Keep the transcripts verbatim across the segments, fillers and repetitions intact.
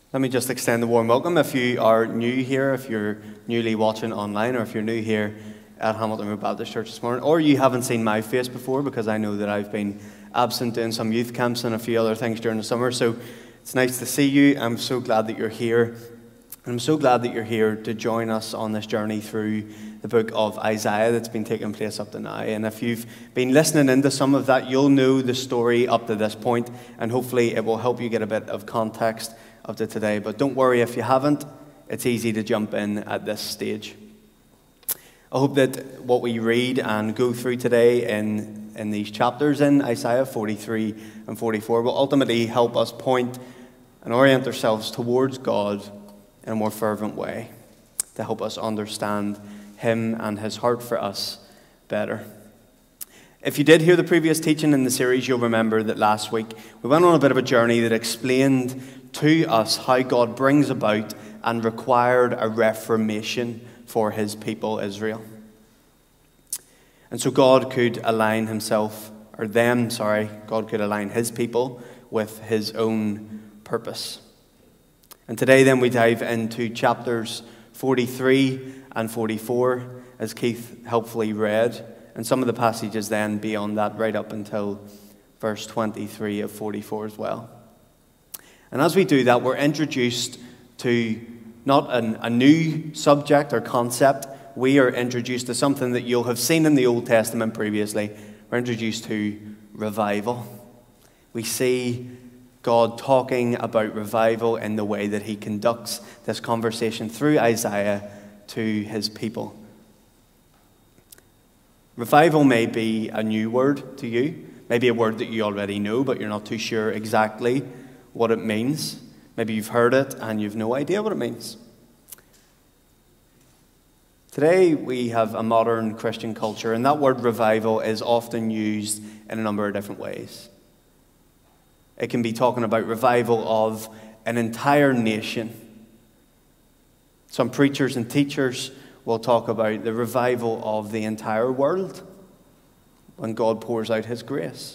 Let me just extend a warm welcome if you are new here, if you're newly watching online, or if you're new here at Hamilton Road Baptist Church this morning, or you haven't seen my face before, because I know that I've been absent doing some youth camps and a few other things during the summer. So it's nice to see you. I'm so glad that you're here. And I'm so glad that you're here to join us on this journey through the book of Isaiah that's been taking place up to now. And if you've been listening into some of that, you'll know the story up to this point, and hopefully it will help you get a bit of context up to today. But don't worry if you haven't, it's easy to jump in at this stage. I hope that what we read and go through today in, in these chapters in Isaiah forty-three and forty-four will ultimately help us point and orient ourselves towards God in a more fervent way, to help us understand Him and His heart for us better. If you did hear the previous teaching in the series, you'll remember that last week we went on a bit of a journey that explained to us how God brings about and required a reformation for His people Israel. And so God could align himself, or them, sorry, God could align His people with His own purpose. And today then we dive into chapters forty-three and forty-four, as Keith helpfully read, and some of the passages then beyond that, right up until verse twenty-three of forty-four as well. And as we do that, we're introduced to not an, a new subject or concept. We are introduced to something that you'll have seen in the Old Testament previously. We're introduced to revival. We see God talking about revival in the way that He conducts this conversation through Isaiah to His people. Revival may be a new word to you, maybe a word that you already know, but you're not too sure exactly what it means. Maybe you've heard it and you've no idea what it means. Today we have a modern Christian culture, and that word revival is often used in a number of different ways. It can be talking about revival of an entire nation. Some preachers and teachers will talk about the revival of the entire world when God pours out His grace.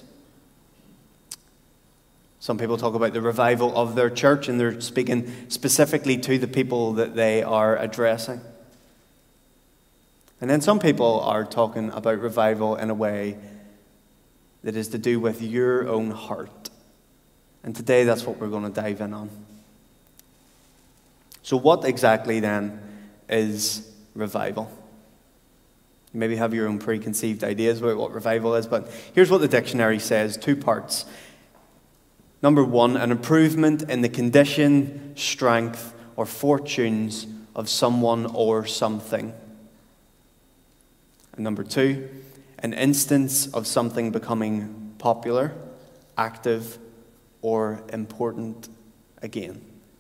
Some people talk about the revival of their church, and they're speaking specifically to the people that they are addressing. And then some people are talking about revival in a way that is to do with your own heart. And today that's what we're going to dive in on. So what exactly then is revival? You maybe have your own preconceived ideas about what revival is, but here's what the dictionary says, two parts. Number one, an improvement in the condition, strength, or fortunes of someone or something. And number two, an instance of something becoming popular, active, or important again.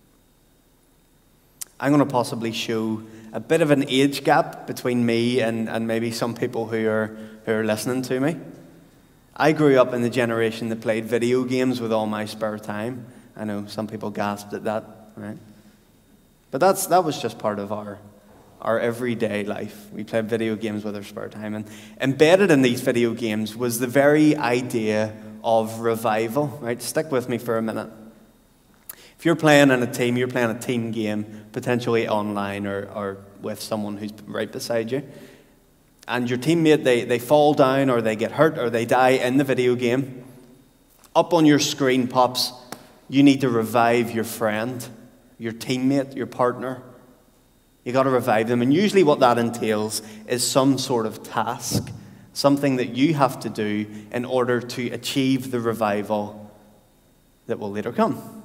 I'm going to possibly show a bit of an age gap between me and, and maybe some people who are, who are listening to me. I grew up in the generation that played video games with all my spare time. I know some people gasped at that, right? But that's that was just part of our, our everyday life. We played video games with our spare time. And embedded in these video games was the very idea of revival, right? Stick with me for a minute. If you're playing in a team, you're playing a team game, potentially online or, or with someone who's right beside you, and your teammate, they, they fall down or they get hurt or they die in the video game, up on your screen pops, you need to revive your friend, your teammate, your partner. You got to revive them. And usually what that entails is some sort of task, something that you have to do in order to achieve the revival that will later come.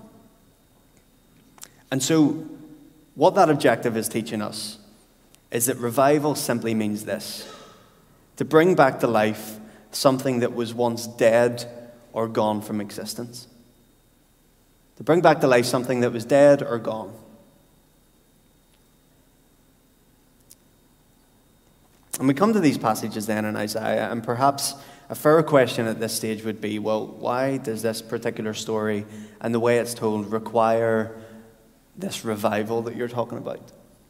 And so what that objective is teaching us is that revival simply means this: to bring back to life something that was once dead or gone from existence. To bring back to life something that was dead or gone. And we come to these passages then in Isaiah, and perhaps a fair question at this stage would be, well, why does this particular story and the way it's told require this revival that you're talking about?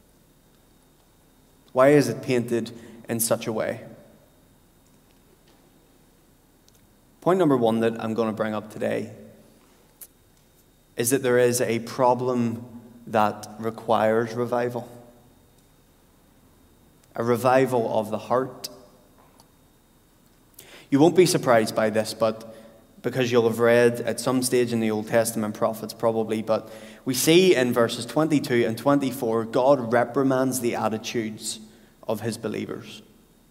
Why is it painted in such a way? Point number one that I'm going to bring up today is that there is a problem that requires revival. A revival of the heart. You won't be surprised by this, but because you'll have read at some stage in the Old Testament prophets probably, but we see in verses twenty-two and twenty-four, God reprimands the attitudes of his believers.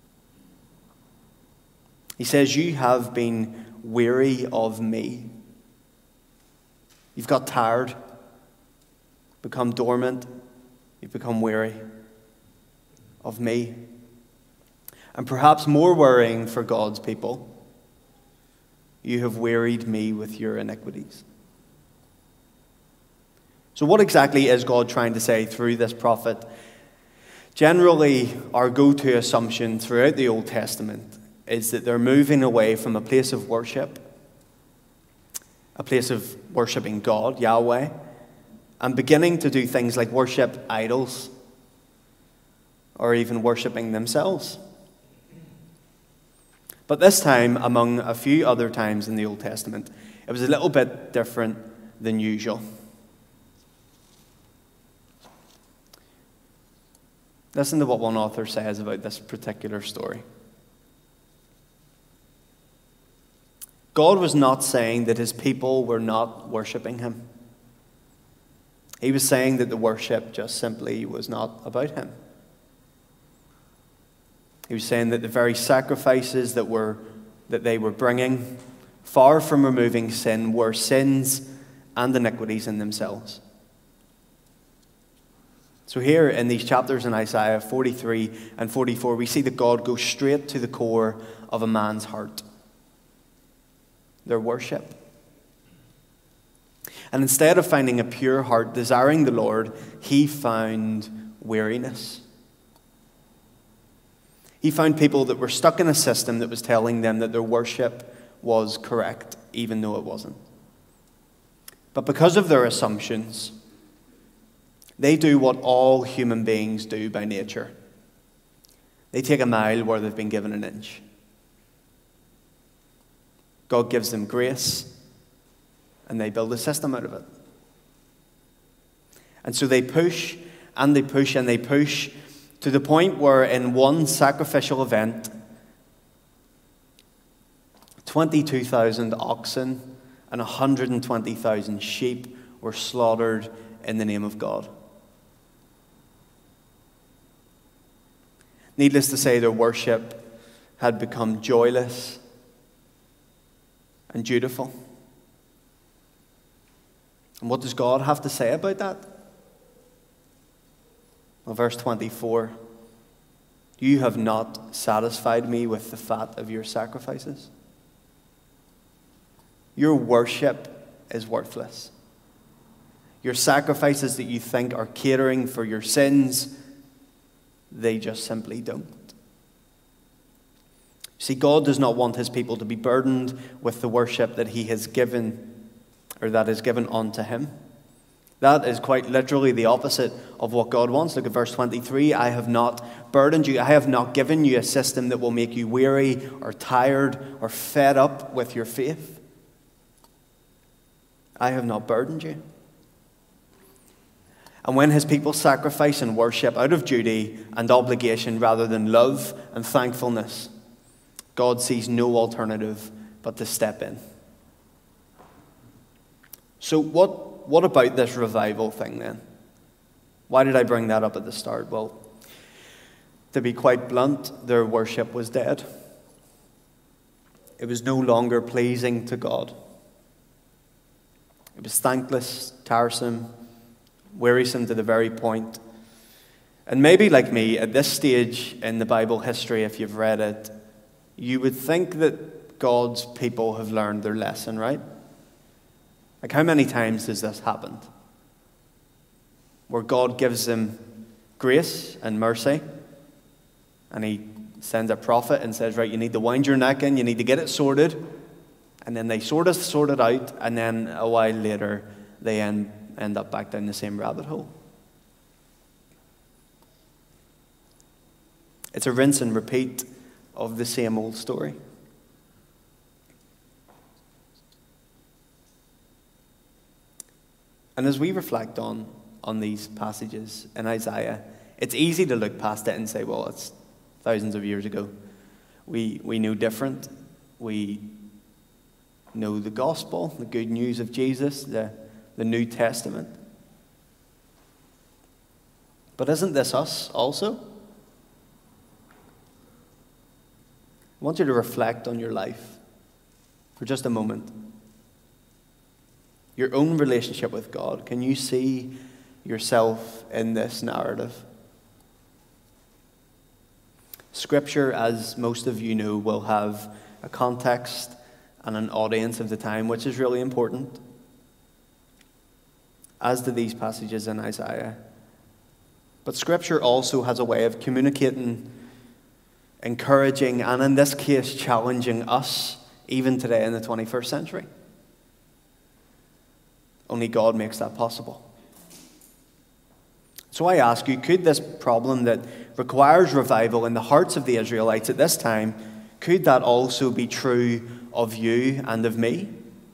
He says, you have been weary of me. You've got tired, become dormant, you've become weary of me. And perhaps more worrying for God's people, you have wearied me with your iniquities. So what exactly is God trying to say through this prophet? Generally, our go-to assumption throughout the Old Testament is that they're moving away from a place of worship, a place of worshiping God, Yahweh, and beginning to do things like worship idols or even worshiping themselves. But this time, among a few other times in the Old Testament, it was a little bit different than usual. Listen to what one author says about this particular story. God was not saying that his people were not worshiping him. He was saying that the worship just simply was not about him. He was saying that the very sacrifices that were that they were bringing, far from removing sin, were sins and iniquities in themselves. So here in these chapters in Isaiah forty-three and forty-four, we see that God goes straight to the core of a man's heart. Their worship. And instead of finding a pure heart desiring the Lord, he found weariness. He found people that were stuck in a system that was telling them that their worship was correct, even though it wasn't. But because of their assumptions, they do what all human beings do by nature. They take a mile where they've been given an inch. God gives them grace, and they build a system out of it. And so they push, and they push, and they push, to the point where in one sacrificial event, twenty-two thousand oxen and one hundred twenty thousand sheep were slaughtered in the name of God. Needless to say, their worship had become joyless and dutiful. And what does God have to say about that? Well, verse twenty-four, you have not satisfied me with the fat of your sacrifices. Your worship is worthless. Your sacrifices that you think are catering for your sins, they just simply don't. See, God does not want his people to be burdened with the worship that he has given, or that is given unto him. That is quite literally the opposite of what God wants. Look at verse twenty-three. I have not burdened you. I have not given you a system that will make you weary or tired or fed up with your faith. I have not burdened you. And when his people sacrifice and worship out of duty and obligation rather than love and thankfulness, God sees no alternative but to step in. So what, what about this revival thing then? Why did I bring that up at the start? Well, to be quite blunt, their worship was dead. It was no longer pleasing to God. It was thankless, tiresome, wearisome to the very point. And maybe like me, at this stage in the Bible history, if you've read it, you would think that God's people have learned their lesson, right? Like, how many times has this happened? Where God gives them grace and mercy, and he sends a prophet and says, right, you need to wind your neck in, you need to get it sorted, and then they sort of sort it out, and then a while later, they end, end up back down the same rabbit hole. It's a rinse and repeat of the same old story. And as we reflect on, on these passages in Isaiah, it's easy to look past it and say, well, it's thousands of years ago. We, we know different. We know the gospel, the good news of Jesus, the, the New Testament. But isn't this us also? I want you to reflect on your life for just a moment. Your own relationship with God. Can you see yourself in this narrative? Scripture, as most of you know, will have a context and an audience of the time, which is really important, as do these passages in Isaiah. But Scripture also has a way of communicating, encouraging, and in this case, challenging us, even today in the twenty-first century. Only God makes that possible. So I ask you, could this problem that requires revival in the hearts of the Israelites at this time, could that also be true of you and of me?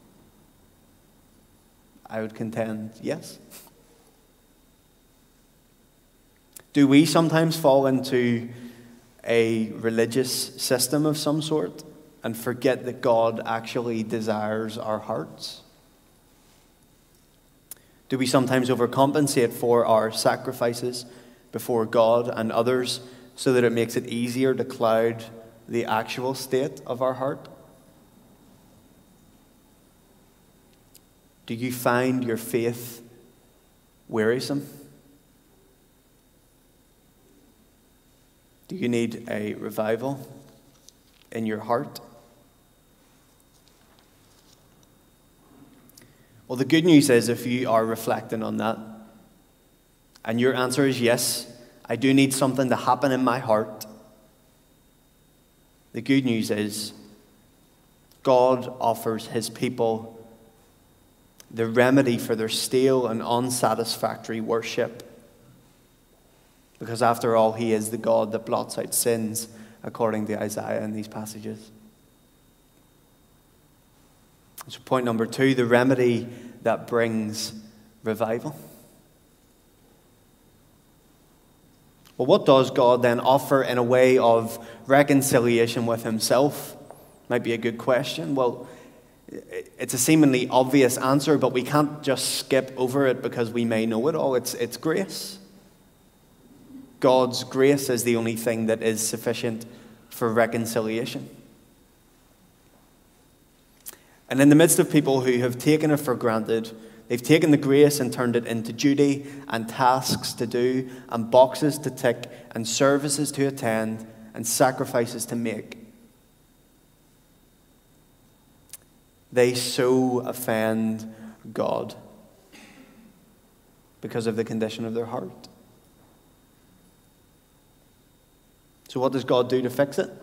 I would contend, yes. Do we sometimes fall into a religious system of some sort and forget that God actually desires our hearts? Do we sometimes overcompensate for our sacrifices before God and others so that it makes it easier to cloud the actual state of our heart? Do you find your faith wearisome? Do you need a revival in your heart? Well, the good news is if you are reflecting on that, and your answer is yes, I do need something to happen in my heart. The good news is God offers his people the remedy for their stale and unsatisfactory worship. Because after all, he is the God that blots out sins, according to Isaiah in these passages. So point number two, the remedy that brings revival. Well, what does God then offer in a way of reconciliation with himself? Might be a good question. Well, it's a seemingly obvious answer, but we can't just skip over it because we may know it all. It's, it's grace. God's grace is the only thing that is sufficient for reconciliation. And in the midst of people who have taken it for granted, they've taken the grace and turned it into duty and tasks to do and boxes to tick and services to attend and sacrifices to make. They so offend God because of the condition of their heart. So what does God do to fix it?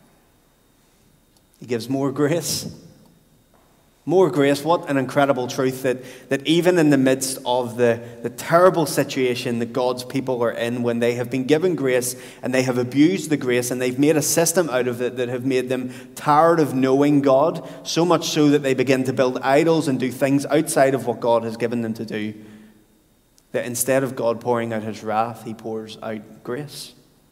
He gives more grace. More grace. What an incredible truth that, that even in the midst of the, the terrible situation that God's people are in, when they have been given grace and they have abused the grace and they've made a system out of it that have made them tired of knowing God, so much so that they begin to build idols and do things outside of what God has given them to do, that instead of God pouring out his wrath, he pours out grace.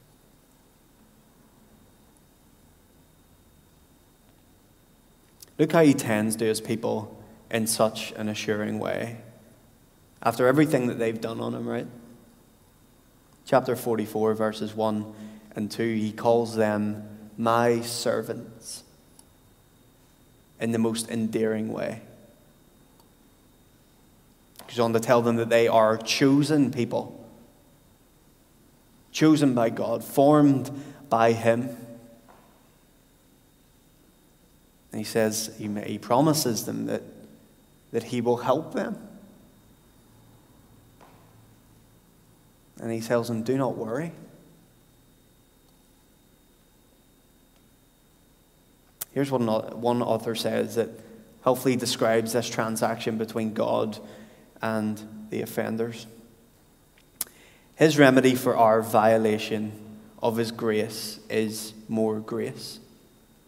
Look how he tends to his people in such an assuring way. After everything that they've done on him, right? Chapter forty-four, verses one and two, he calls them my servants in the most endearing way. He's on to tell them that they are chosen people. Chosen by God, formed by him. And he says, he, he promises them that, that he will help them. And he tells them, do not worry. Here's what one author says that helpfully describes this transaction between God and the offenders. His remedy for our violation of his grace is more grace.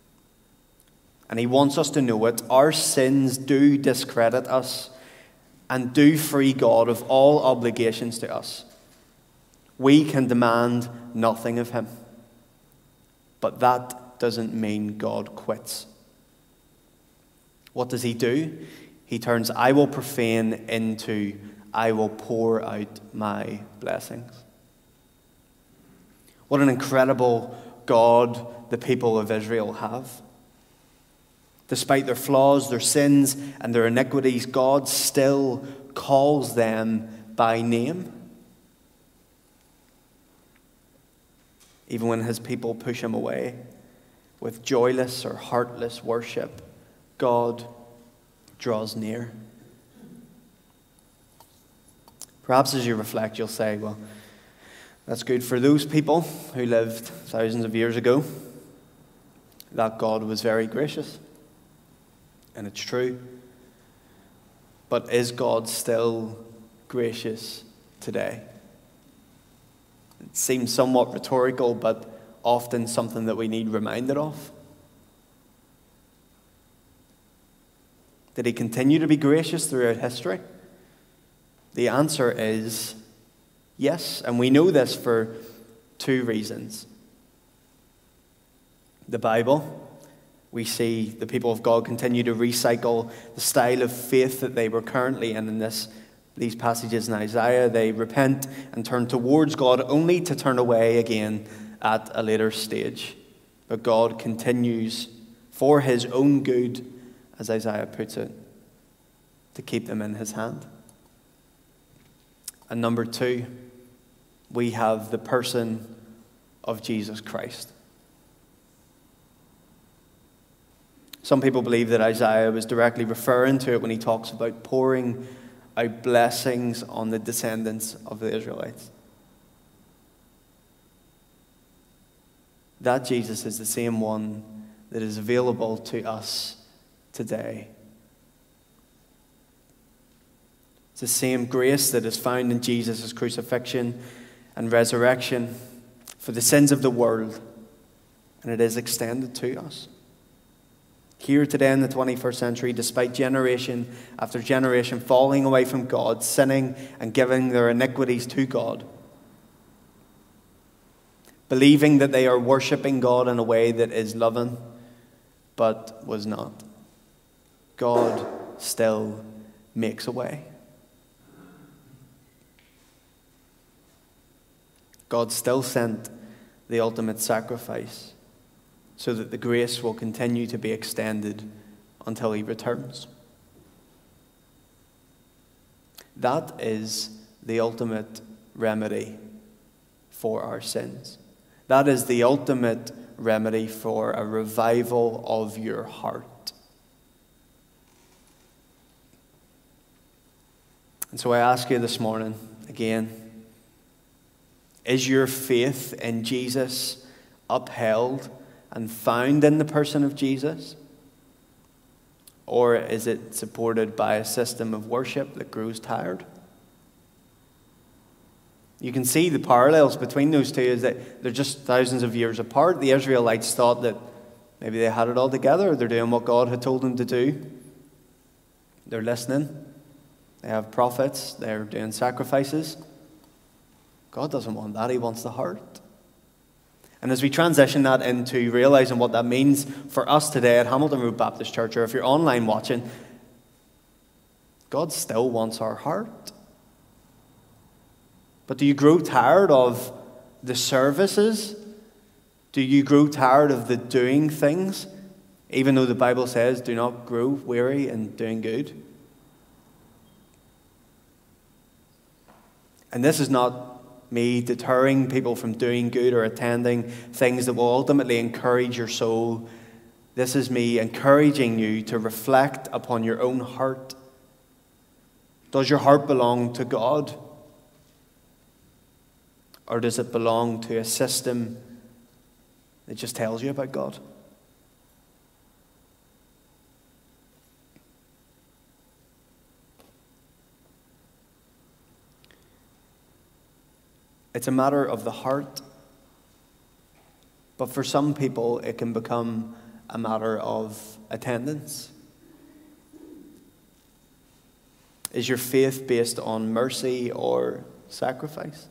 And he wants us to know it. Our sins do discredit us, and do free God of all obligations to us, we can demand nothing of him. But that doesn't mean God quits. What does he do? He turns "I will profane" into "I will pour out my blessings." What an incredible God the people of Israel have. Despite their flaws, their sins, and their iniquities, God still calls them by name. Even when his people push him away with joyless or heartless worship, God draws near. Perhaps as you reflect, you'll say, well, that's good for those people who lived thousands of years ago. That God was very gracious. And it's true. But is God still gracious today? It seems somewhat rhetorical, but often something that we need reminded of. Did he continue to be gracious throughout history? The answer is yes, and we know this for two reasons. The Bible, we see the people of God continue to recycle the style of faith that they were currently in in this, these passages in Isaiah. They repent and turn towards God only to turn away again at a later stage. But God continues for his own good, as Isaiah puts it, to keep them in his hand. And number two, we have the person of Jesus Christ. Some people believe that Isaiah was directly referring to it when he talks about pouring out blessings on the descendants of the Israelites. That Jesus is the same one that is available to us today. It's the same grace that is found in Jesus' crucifixion and resurrection for the sins of the world, and it is extended to us. Here today in the twenty-first century, despite generation after generation falling away from God, sinning and giving their iniquities to God, believing that they are worshipping God in a way that is loving, but was not, God still makes a way. God still sent the ultimate sacrifice so that the grace will continue to be extended until he returns. That is the ultimate remedy for our sins. That is the ultimate remedy for a revival of your heart. And so I ask you this morning, again, is your faith in Jesus upheld and found in the person of Jesus? Or is it supported by a system of worship that grows tired? You can see the parallels between those two is that they're just thousands of years apart. The Israelites thought that maybe they had it all together. They're doing what God had told them to do. They're listening. They have prophets. They're doing sacrifices. God doesn't want that. He wants the heart. And as we transition that into realizing what that means for us today at Hamilton Road Baptist Church, or if you're online watching, God still wants our heart. But do you grow tired of the services? Do you grow tired of the doing things? Even though the Bible says, do not grow weary in doing good. And this is not me deterring people from doing good or attending things that will ultimately encourage your soul. This is me encouraging you to reflect upon your own heart. Does your heart belong to God? Or does it belong to a system that just tells you about God? It's a matter of the heart, but for some people it can become a matter of attendance. Is your faith based on mercy or sacrifice?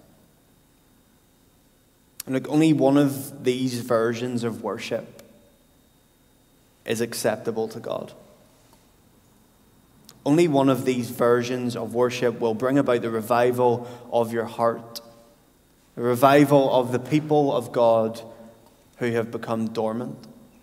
And look, only one of these versions of worship is acceptable to God. Only one of these versions of worship will bring about the revival of your heart, the revival of the people of God who have become dormant.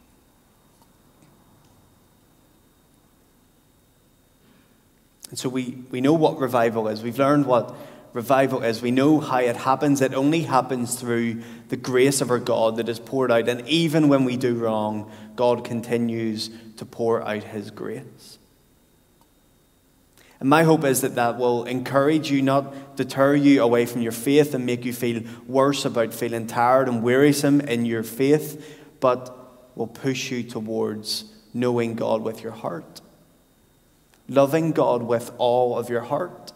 And so we, we know what revival is. We've learned what revival is. We know how it happens. It only happens through the grace of our God that is poured out. And even when we do wrong, God continues to pour out his grace. And my hope is that that will encourage you, not deter you away from your faith and make you feel worse about feeling tired and wearisome in your faith, but will push you towards knowing God with your heart, loving God with all of your heart.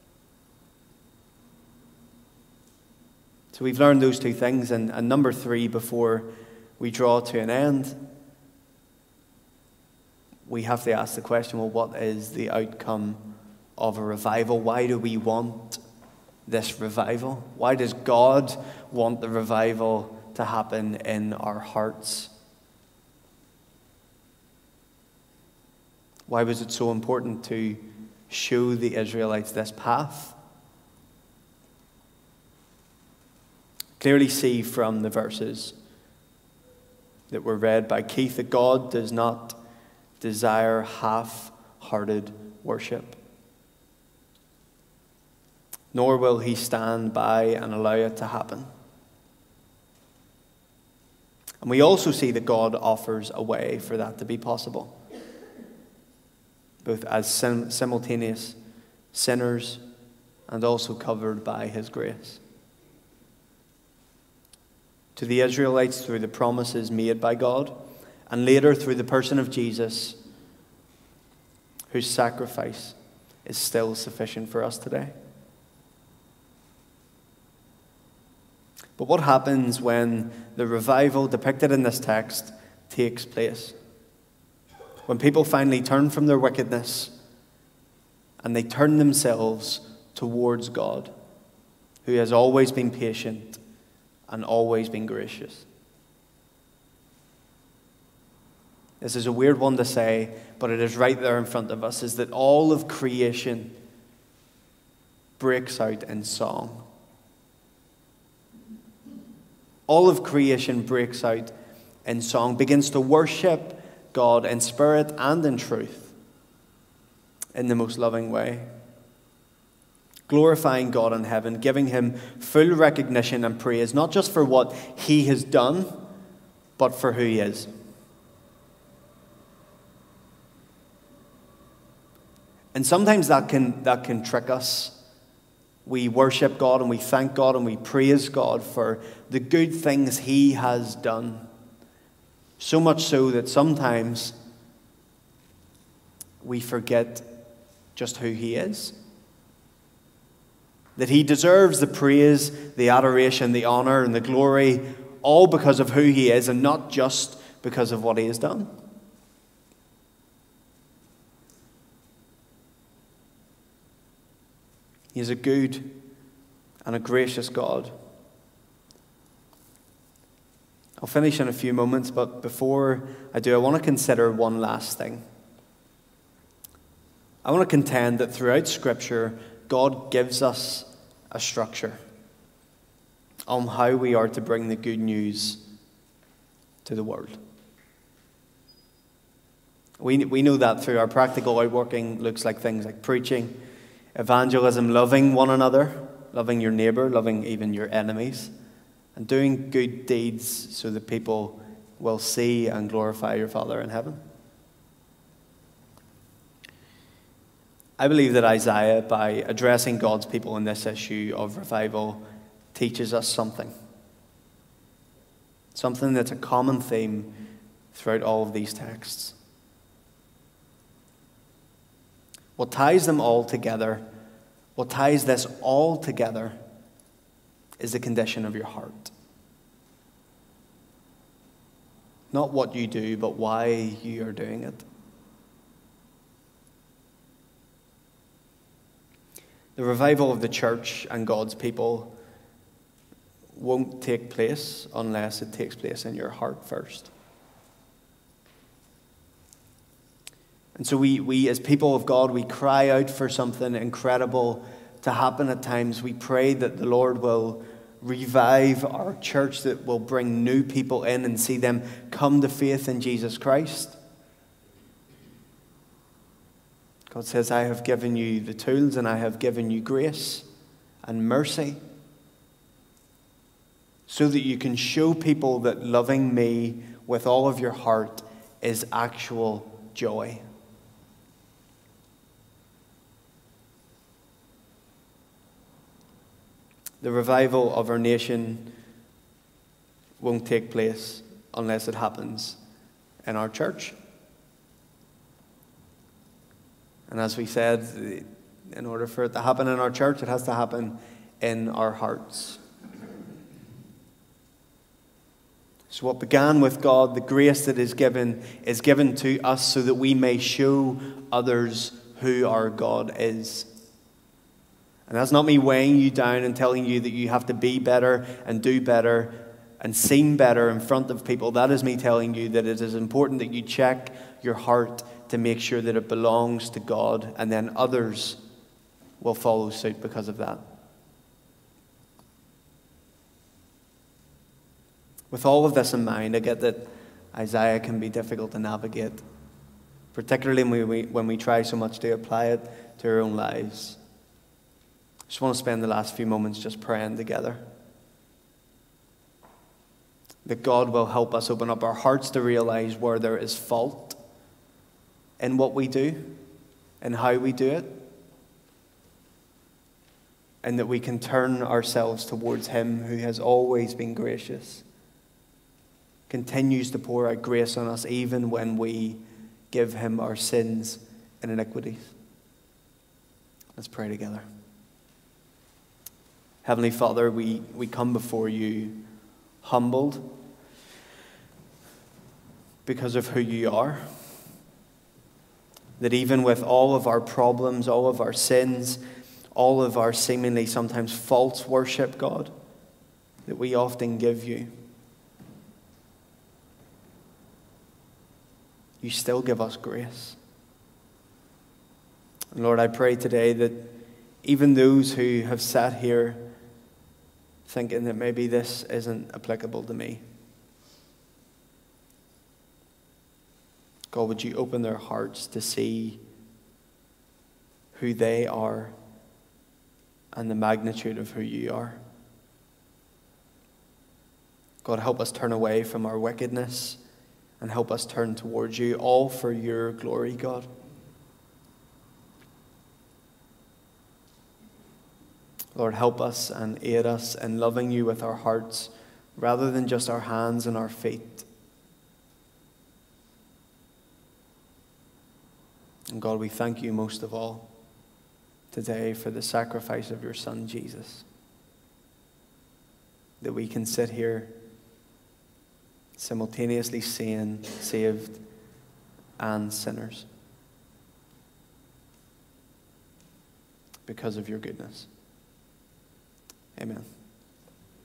So we've learned those two things, and, and number three, before we draw to an end, we have to ask the question, well, what is the outcome of a revival? Why do we want this revival? Why does God want the revival to happen in our hearts? Why was it so important to show the Israelites this path? Clearly see from the verses that were read by Keith that God does not desire half-hearted worship, nor will he stand by and allow it to happen. And we also see that God offers a way for that to be possible, both as sim- simultaneous sinners and also covered by his grace. To the Israelites through the promises made by God, and later through the person of Jesus, whose sacrifice is still sufficient for us today. But what happens when the revival depicted in this text takes place? When people finally turn from their wickedness and they turn themselves towards God, who has always been patient and always been gracious. This is a weird one to say, but it is right there in front of us, is that all of creation breaks out in song. All of creation breaks out in song, begins to worship God in spirit and in truth, in the most loving way. Glorifying God in heaven, giving him full recognition and praise, not just for what he has done, but for who he is. And sometimes that can, that can trick us. We worship God and we thank God and we praise God for the good things he has done. So much so that sometimes we forget just who he is. That he deserves the praise, the adoration, the honor, and the glory, all because of who he is and not just because of what he has done. He is a good and a gracious God. I'll finish in a few moments, but before I do, I want to consider one last thing. I want to contend that throughout Scripture, God gives us a structure on how we are to bring the good news to the world. We, we know that through our practical outworking looks like things like preaching, evangelism, loving one another, loving your neighbor, loving even your enemies, and doing good deeds so that people will see and glorify your Father in heaven. I believe that Isaiah, by addressing God's people in this issue of revival, teaches us something. Something that's a common theme throughout all of these texts. What ties them all together, what ties this all together, is the condition of your heart. Not what you do, but why you are doing it. The revival of the church and God's people won't take place unless it takes place in your heart first. And so we, we as people of God, we cry out for something incredible to happen at times. We pray that the Lord will revive our church, that will bring new people in and see them come to faith in Jesus Christ. God says, I have given you the tools and I have given you grace and mercy so that you can show people that loving me with all of your heart is actual joy. The revival of our nation won't take place unless it happens in our church. And as we said, in order for it to happen in our church, it has to happen in our hearts. So what began with God, the grace that is given, is given to us so that we may show others who our God is. And that's not me weighing you down and telling you that you have to be better and do better and seem better in front of people. That is me telling you that it is important that you check your heart to make sure that it belongs to God, and then others will follow suit because of that. With all of this in mind, I get that Isaiah can be difficult to navigate, particularly when we, when we try so much to apply it to our own lives. I just want to spend the last few moments just praying together. That God will help us open up our hearts to realize where there is fault in what we do and how we do it. And that we can turn ourselves towards Him who has always been gracious, continues to pour out grace on us even when we give Him our sins and iniquities. Let's pray together. Heavenly Father, we, we come before you humbled because of who you are. That even with all of our problems, all of our sins, all of our seemingly sometimes false worship, God, that we often give you, you still give us grace. And Lord, I pray today that even those who have sat here thinking that maybe this isn't applicable to me, God, would you open their hearts to see who they are and the magnitude of who you are. God, help us turn away from our wickedness and help us turn towards you, all for your glory, God. Lord, help us and aid us in loving you with our hearts rather than just our hands and our feet. And God, we thank you most of all today for the sacrifice of your Son, Jesus. That we can sit here simultaneously sane, saved, and sinners because of your goodness. Amen.